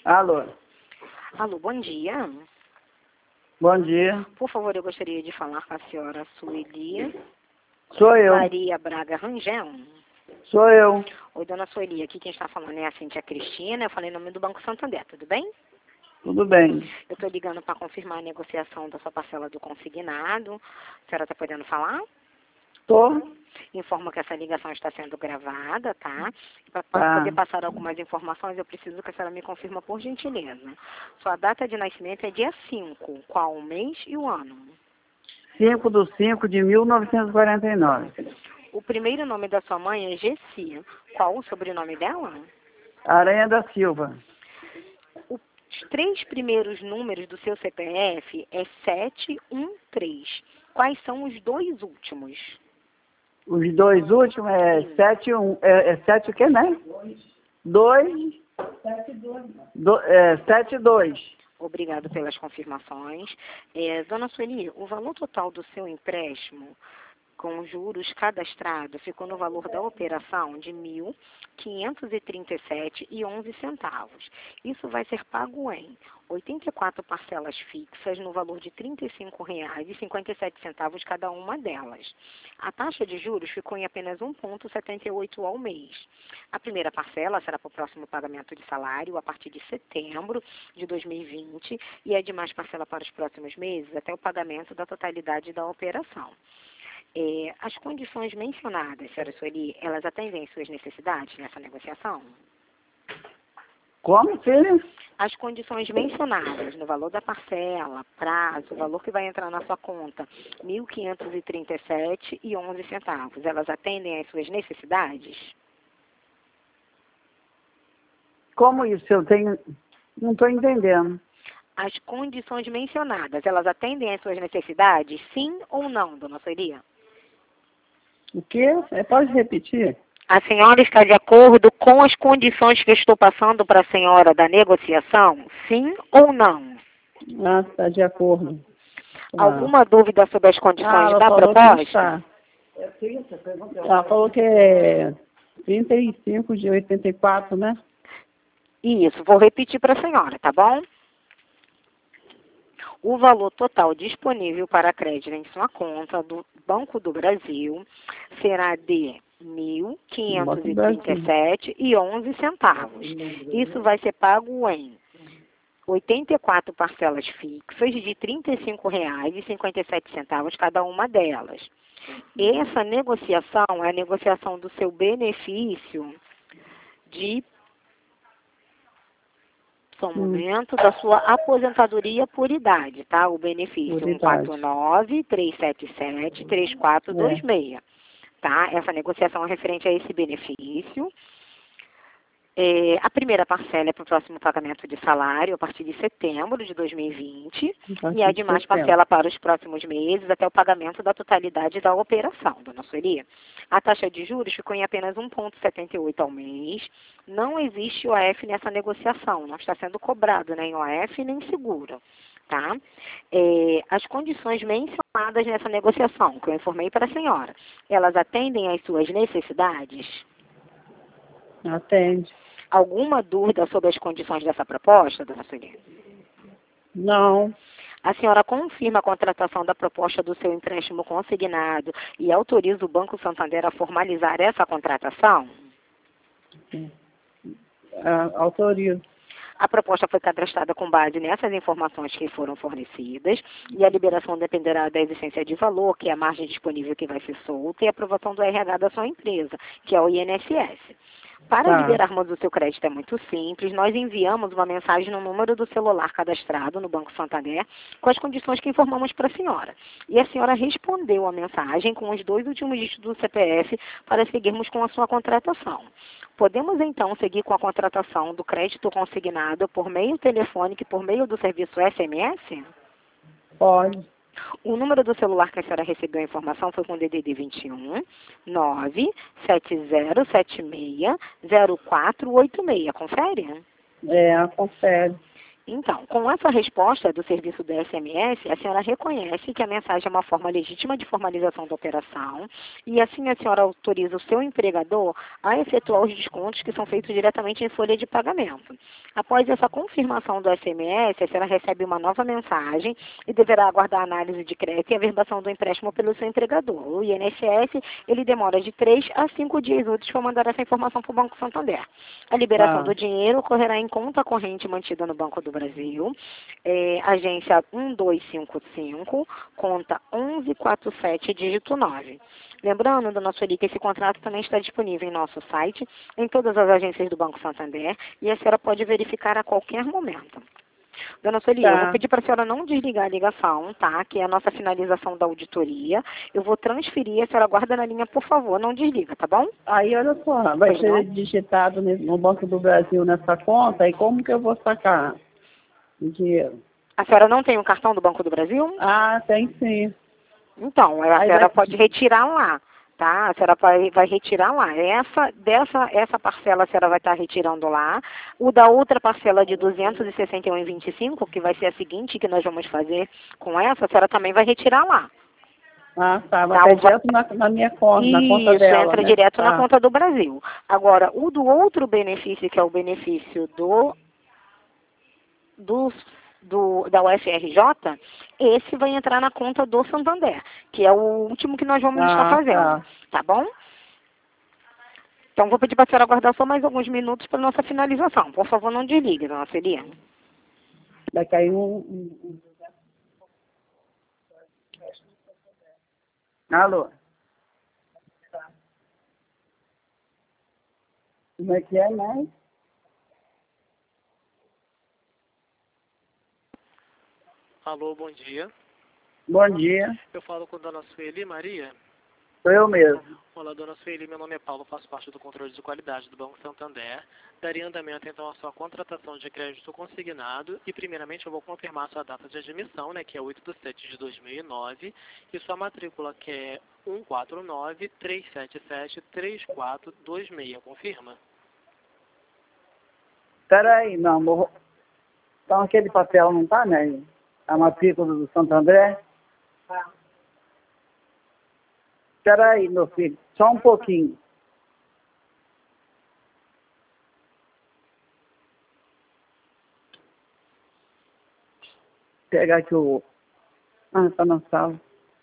Alô, Alô, bom dia. bom dia. Por favor, eu gostaria de falar com a senhora Sueli Sou eu, Maria Braga Rangel. sou eu. Oi, dona Sueli, aqui quem está falando é a Cíntia Cristina, eu falei em nome do Banco Santander, tudo bem? Tudo bem. Eu estou ligando para confirmar a negociação da sua parcela do consignado. A senhora está podendo falar? Tô? Informo que essa ligação está sendo gravada, tá? Para Tá. poder passar algumas informações, eu preciso que a senhora me confirma por gentileza. Sua data de nascimento é dia 5, qual o mês e o ano? 5/5/1949. O primeiro nome da sua mãe é Gessi. Qual o sobrenome dela? Aranha da Silva. Os três primeiros números do seu CPF é 713. Quais são os dois últimos? Os dois últimos é 71. É 7 o quê, né? 2. 72. Obrigado pelas confirmações. Dona Sueli, o valor total do seu empréstimo com juros cadastrado ficou no valor da operação de R$ 1.537,11. Isso vai ser pago em 84 parcelas fixas no valor de R$ 35,57 cada uma delas. A taxa de juros ficou em apenas 1,78 ao mês. A primeira parcela será para o próximo pagamento de salário a partir de setembro de 2020 e a demais parcela para os próximos meses até o pagamento da totalidade da operação. As condições mencionadas, senhora Sueli, elas atendem às suas necessidades nessa negociação? Como, filho? As condições mencionadas no valor da parcela, prazo, o valor que vai entrar na sua conta, R$ 1.537,11, elas atendem às suas necessidades? Como isso? Eu tenho. Não estou entendendo. As condições mencionadas, elas atendem às suas necessidades, sim ou não, dona Sueli? O quê? Pode repetir? A senhora está de acordo com as condições que eu estou passando para a senhora da negociação? Sim ou não? Ah, está de acordo. Alguma dúvida sobre as condições ela da falou proposta? que está. Ela falou que é 35/84, né? Isso, vou repetir para a senhora, tá bom? O valor total disponível para crédito em sua conta do Banco do Brasil será de R$ 1.537,11. Isso vai ser pago em 84 parcelas fixas de R$ 35,57 cada uma delas. Essa negociação é a negociação do seu benefício de só um momento, da sua aposentadoria por idade, tá? O benefício Por idade. 149-377-3426, tá? Essa negociação é referente a esse benefício. A primeira parcela é para o próximo pagamento de salário a partir de setembro de 2020 e a demais parcela para os próximos meses até o pagamento da totalidade da operação, dona Sueli. A taxa de juros ficou em apenas 1,78 ao mês. Não existe OF nessa negociação, não está sendo cobrado nem OF nem seguro. Tá? As condições mencionadas nessa negociação, que eu informei para a senhora, elas atendem às suas necessidades? Atende. Alguma dúvida sobre as condições dessa proposta, dona Sueli? Não. A senhora confirma a contratação da proposta do seu empréstimo consignado e autoriza o Banco Santander a formalizar essa contratação? Autorizo. A proposta foi cadastrada com base nessas informações que foram fornecidas e a liberação dependerá da existência de valor, que é a margem disponível que vai ser solta, e a aprovação do RH da sua empresa, que é o INSS. Para liberarmos o seu crédito é muito simples, nós enviamos uma mensagem no número do celular cadastrado no Banco Santander com as condições que informamos para a senhora. E a senhora respondeu a mensagem com os dois últimos dígitos do CPF para seguirmos com a sua contratação. Podemos então seguir com a contratação do crédito consignado por meio telefônico e por meio do serviço SMS? Pode. O número do celular que a senhora recebeu a informação foi com o DDD 21 97076 0486. Confere? Confere. Então, com essa resposta do serviço do SMS, a senhora reconhece que a mensagem é uma forma legítima de formalização da operação e assim a senhora autoriza o seu empregador a efetuar os descontos que são feitos diretamente em folha de pagamento. Após essa confirmação do SMS, a senhora recebe uma nova mensagem e deverá aguardar a análise de crédito e a verbação do empréstimo pelo seu empregador. O INSS, ele demora de 3 a 5 dias úteis para mandar essa informação para o Banco Santander. A liberação do dinheiro ocorrerá em conta corrente mantida no Banco do Brasil, agência 1255, conta 1147, dígito 9. Lembrando, dona Sueli, que esse contrato também está disponível em nosso site, em todas as agências do Banco Santander, e a senhora pode verificar a qualquer momento. Dona Sueli, eu vou pedir para a senhora não desligar a ligação, tá? Que é a nossa finalização da auditoria. Eu vou transferir, a senhora guarda na linha, por favor, não desliga, tá bom? Aí, olha só, vai ser digitado no Banco do Brasil nessa conta, e como que eu vou sacar o dinheiro? A senhora não tem o cartão do Banco do Brasil? Ah, tem sim. Então, a senhora pode retirar lá, tá? A senhora vai retirar lá. Essa parcela a senhora vai estar retirando lá. O da outra parcela de 261,25, que vai ser a seguinte que nós vamos fazer com essa, a senhora também vai retirar lá. Ah, tá. Vai direto na minha conta, na conta dela. Isso, entra direto na conta do Brasil. Agora, o do outro benefício, que é o benefício da UFRJ, esse vai entrar na conta do Santander, que é o último que nós vamos estar fazendo. Tá bom? Então, vou pedir para a senhora aguardar só mais alguns minutos para a nossa finalização. Por favor, não desligue, dona Celia. Vai cair Alô? Como é que é, né? Alô, bom dia. Bom dia. Eu falo com a dona Sueli Maria. Sou eu mesmo. Olá, dona Sueli, meu nome é Paulo, faço parte do controle de qualidade do Banco Santander. Daria andamento, então, à sua contratação de crédito consignado e, primeiramente, eu vou confirmar a sua data de admissão, né, que é 8/7/2009, e sua matrícula, que é 149-377-3426. Confirma? Peraí, meu amor. Então, aquele papel não tá, né? A matrícula do Santo André? Espera aí, meu filho, só um pouquinho. Pegar aqui o... Ah, tá na sala.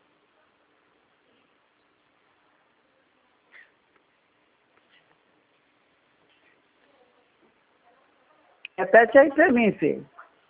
Repete aí pra mim, filho.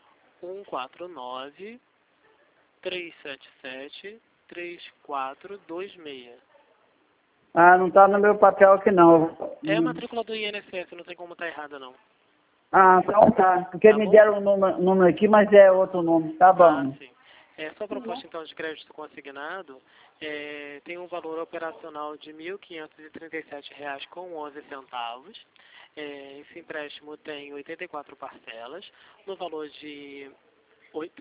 149-377-3426. Ah, não tá no meu papel aqui, não. É a matrícula do INSS, não tem como estar errada, não. Ah, então tá. Porque me deram um número aqui, mas é outro número. Tá bom. Ah, sim. Sua proposta, então, de crédito consignado tem um valor operacional de R$ 1.537,11. Esse empréstimo tem 84 parcelas, no valor de R$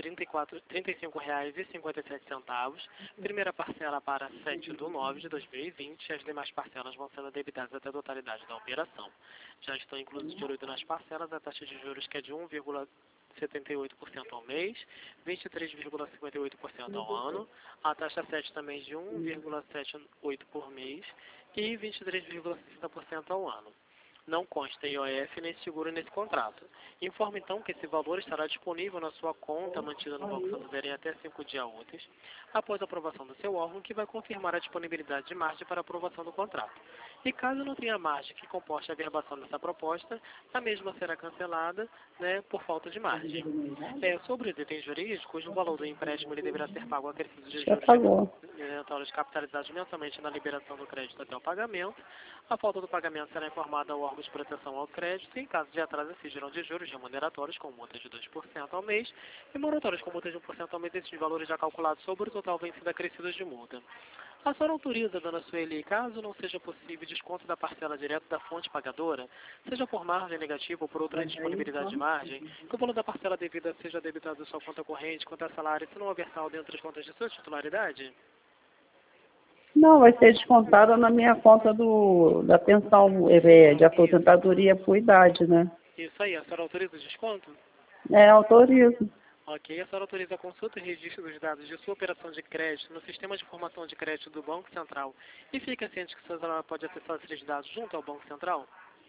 35,57. Primeira parcela para 7/9/2020. As demais parcelas vão sendo debitadas até a totalidade da operação. Já estão inclusos de juros nas parcelas a taxa de juros, que é de 1,78% ao mês, 23,58% ao ano, a taxa 7 também de 1,78% por mês e 23,60% ao ano. Não consta IOF nem seguro nesse contrato. Informe, então, que esse valor estará disponível na sua conta mantida no Banco Santander em até 5 dias úteis, após a aprovação do seu órgão, que vai confirmar a disponibilidade de margem para aprovação do contrato. E caso não tenha margem que comporte a verbação dessa proposta, a mesma será cancelada, né, por falta de margem. Sobre os itens jurídicos, o valor do empréstimo ele deverá ser pago acrescido de juros de capitalizados mensalmente na liberação do crédito até o pagamento. A falta do pagamento será informada ao órgão de proteção ao crédito e, em caso de atraso, exigirão de juros remuneratórios com multa de 2% ao mês e moratórios com multa de 1% ao mês, esses valores já calculados sobre o total vencido acrescidos de multa. A senhora autoriza, dona Sueli, caso não seja possível desconto da parcela direto da fonte pagadora, seja por margem negativa ou por outra disponibilidade de margem, que o valor da parcela devida seja debitado da sua conta corrente, conta salário, se não houver saldo entre as contas de sua titularidade? Não, vai ser descontada na minha conta da pensão de aposentadoria por idade, né? Isso aí, a senhora autoriza o desconto? Autorizo. Ok, a senhora autoriza a consulta e registro dos dados de sua operação de crédito no sistema de informação de crédito do Banco Central e fica ciente que a senhora pode acessar esses dados junto ao Banco Central?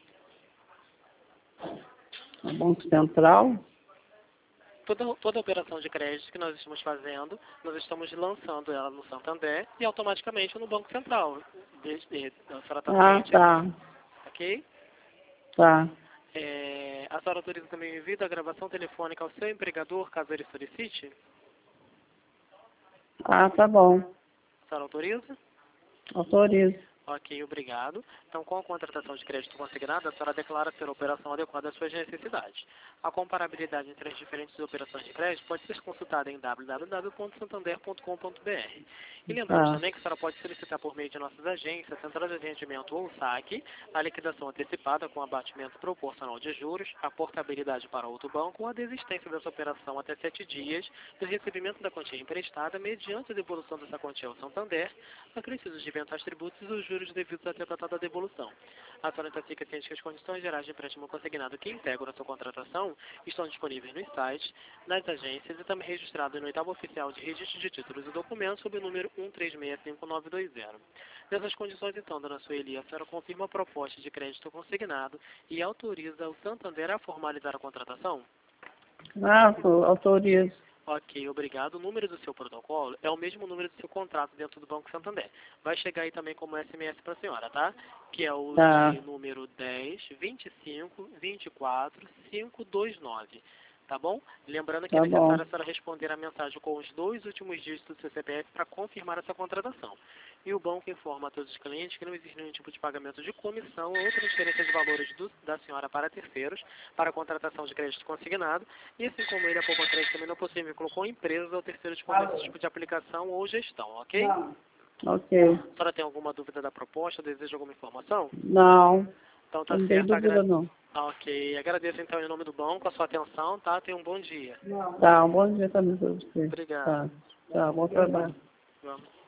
O Banco Central? Toda operação de crédito que nós estamos fazendo, nós estamos lançando ela no Santander e automaticamente no Banco Central. A senhora está ciente? Tá. Ok? Tá. A senhora autoriza também o envio da gravação telefônica ao seu empregador, caso ele solicite? Tá bom. A senhora autoriza? Autorizo. Ok, obrigado. Então, com a contratação de crédito consignada, a senhora declara ser a operação adequada às suas necessidades. A comparabilidade entre as diferentes operações de crédito pode ser consultada em www.santander.com.br. E lembramos também que a senhora pode solicitar por meio de nossas agências, central de atendimento ou saque, a liquidação antecipada com abatimento proporcional de juros, a portabilidade para outro banco ou a desistência dessa operação até 7 dias do recebimento da quantia emprestada mediante a devolução dessa quantia ao Santander, acrescidos de eventuais tributos e os juros devidos a ter tratado a devolução. A senhora então fica ciente que as condições gerais de empréstimo consignado que integram a sua contratação estão disponíveis nos sites, nas agências e também registrados no oitavo oficial de registro de títulos e documentos sob o número 1365-920. Nessas condições, então, dona Sueli, a senhora confirma a proposta de crédito consignado e autoriza o Santander a formalizar a contratação? Autorizo. Ok, obrigado. O número do seu protocolo é o mesmo número do seu contrato dentro do Banco Santander. Vai chegar aí também como SMS para a senhora, tá? Que é o de número 10-25-24-529. Tá bom? Lembrando que é necessário a senhora responder a mensagem com os 2 últimos dígitos do seu CPF para confirmar essa contratação. E o banco informa a todos os clientes que não existe nenhum tipo de pagamento de comissão ou transferência de valores da senhora para terceiros para a contratação de crédito consignado. E assim como ele, a Poupa Crédito também não possui vínculo com empresas ou terceiros com esse tipo de aplicação ou gestão, ok? Ok. A senhora tem alguma dúvida da proposta? Deseja alguma informação? Não. Então tá Não certo. tem dúvida, não. Ok. Agradeço então em nome do banco a sua atenção, tá? Tenha um bom dia. Tá, um bom dia também para você. Obrigado. Tá, bom trabalho. Vamos.